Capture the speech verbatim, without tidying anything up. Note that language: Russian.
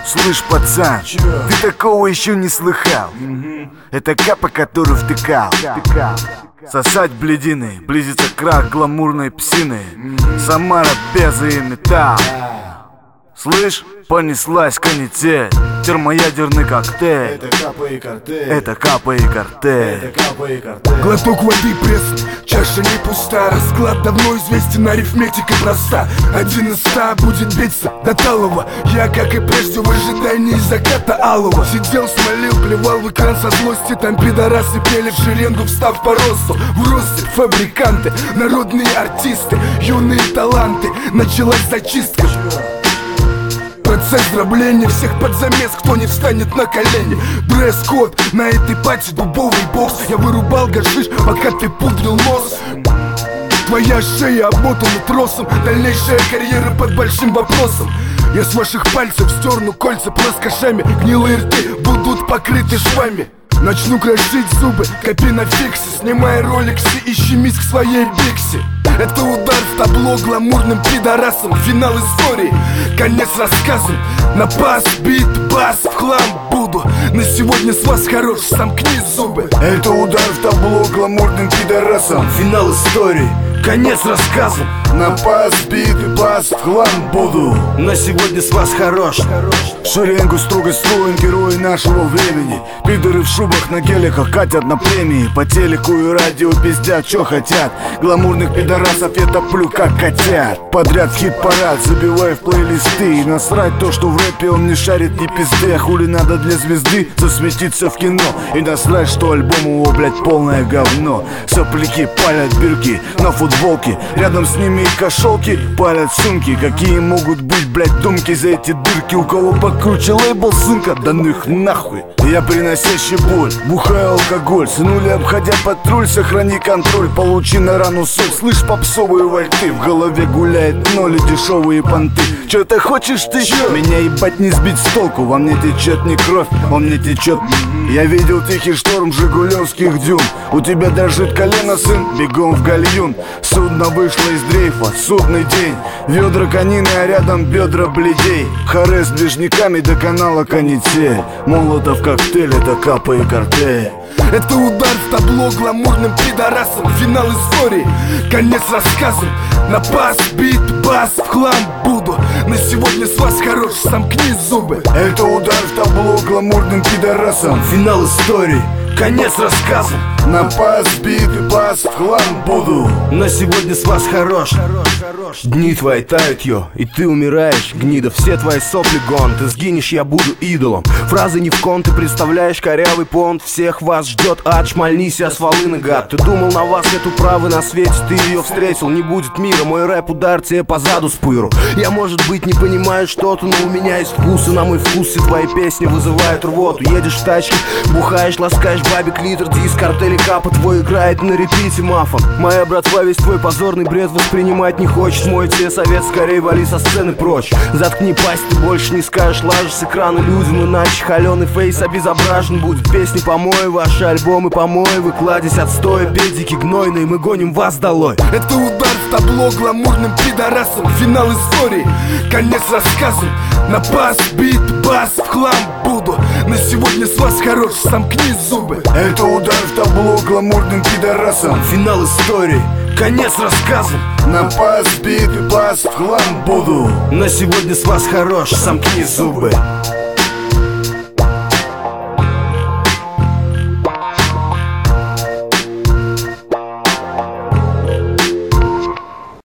Слышь, пацан, Чё? ты такого еще не слыхал. Это капа, который втыкал. Сосать бледины, близится крах гламурной псины. Самара, Беза и металл. Слышь, понеслась канитель, термоядерный коктейль. Это капа и картель. Это капа и картель. Это капа и картель. Глоток воды пресный, чаша не пуста. Расклад давно известен, арифметика проста. Один из ста будет биться до талого. Я, как и прежде, в ожидании заката алого. Сидел, смолил, плевал в экран со злости. Там пидорасы пели в шеренгу, встав по росту. В росте фабриканты, народные артисты, юные таланты. Началась зачистка. Процесс дробления всех под замес, кто не встанет на колени. Дресс-код на этой пати, дубовый бокс. Я вырубал гашиш, пока ты пудрил нос. Твоя шея обмотана тросом, дальнейшая карьера под большим вопросом. Я с ваших пальцев стерну кольца плоскошами. Гнилые рты будут покрыты швами. Начну крошить зубы, копи на фиксе. Снимай роликсы и щемись к своей бикси. Это удар в табло гламурным пидорасом. Финал истории, конец рассказам. На пас, бит, бас, в хлам буду. На сегодня с вас хорош, сомкни зубы. Это удар в табло гламурным пидорасом. Финал истории, конец рассказам. На пас, бит и бас, в хлам буду. На сегодня с вас хорош. В шеренгу строго строим герои нашего времени. Пидоры в шубах на геликах катят на премии. По телеку и радио пиздят, чё хотят. Гламурных пидорасов я топлю как котят. Подряд в хит-парад забиваю в плейлисты. И насрать то, что в рэпе он не шарит ни пизды. А хули надо для звезды засветиться в кино. И насрать, что альбом его, блядь, полное говно. Сопляки палят бирки на футболке. Рядом с ними и кошелки палят сумки. Какие могут быть, блядь, думки за эти дырки? У кого покруче лейбл, сынка, да ну их нахуй. Я приносящий боль, бухаю алкоголь. Сынули, обходя патруль, сохрани контроль. Получи на рану соль, слышь, попсовые вальты. В голове гуляет ноль и дешевые понты. Чё ты хочешь ты? Чё? Меня ебать не сбить с толку. Во мне течет не кровь, во мне течет. Я видел тихий шторм жигулевских дюн. У тебя дрожит колено, сын, бегом в гальюн. Судно вышло из дрейфа, судный день. Ведра конины, а рядом бедра бледей. Харе с движниками до канала канитель. Молотов коктейль, это капа и картель. Это удар в табло гламурным пидорасом. Финал истории, конец рассказам. На пас, бит, бас, в хлам буду. На сегодня с вас хорош, сомкни зубы. Это удар в табло гламурным пидорасом. Финал истории, конец рассказам. На пас, бит и бас, в хлам буду. На сегодня с вас хорош. Дни твои тают, йо, и ты умираешь, гнида. Все твои сопли гон, ты сгинешь, я буду идолом. Фразы не в кон, ты представляешь корявый понт. Всех вас ждет ад, шмальнись, я с волыны, гад. Ты думал, на вас нету правы на свете, ты ее встретил. Не будет мира, мой рэп удар тебе по заду спыру. Я, может быть, не понимаю что-то, но у меня есть вкус. И на мой вкус все твои песни вызывают рвоту. Едешь в тачке, бухаешь, ласкаешь бабик литр. Диск, картели, капа твой играет на репите мафон. Моя братва весь твой позорный бред воспринимать не хочет. Мой тебе совет, скорее вали со сцены прочь. Заткни пасть, ты больше не скажешь лажи с экрана людям. Иначе холеный фейс обезображен будет. Песни помой, ваши альбомы помой. Вы кладезь отстоя, педики гнойные, мы гоним вас долой. Это удар в табло гламурным пидорасом. Финал истории, конец рассказам. На пас, бит, бас, в хлам буду. На сегодня с вас хорош, сомкни зубы. Это удар в табло гламурным пидорасом. Финал истории, конец рассказам. На пас, бит и бас, в хлам буду. На сегодня с вас хорош, сомкни зубы.